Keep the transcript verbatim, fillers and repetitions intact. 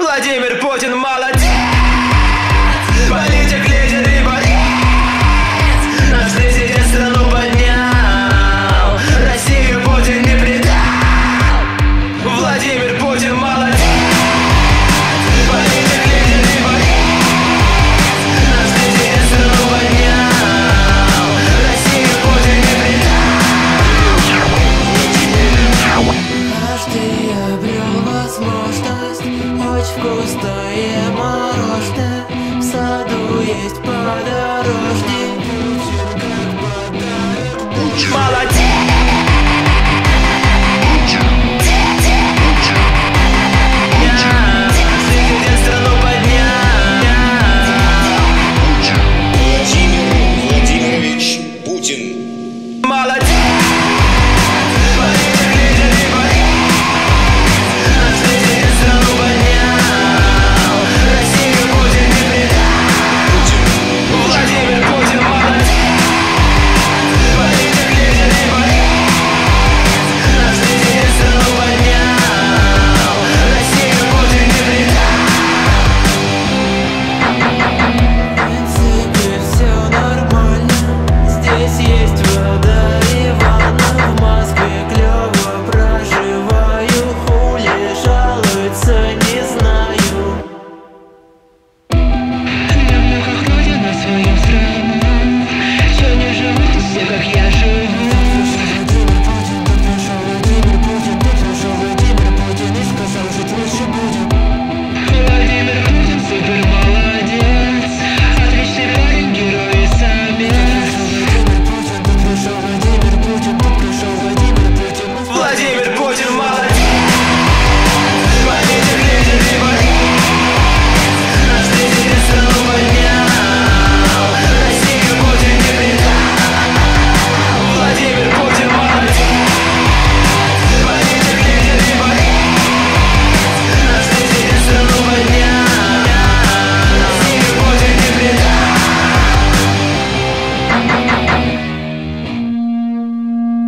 Владимир Путин молодец, политик, лидер и борец. Наш президент страну поднял, Россию Путин не предал. Владимир Путин молодец, политик, лидер и борец. Наш президент страну поднял, Россию Путин не предал. Каждый обрел возможность очень вкусное мороженое. В саду есть подорожник, Путин как подарок. Молодец!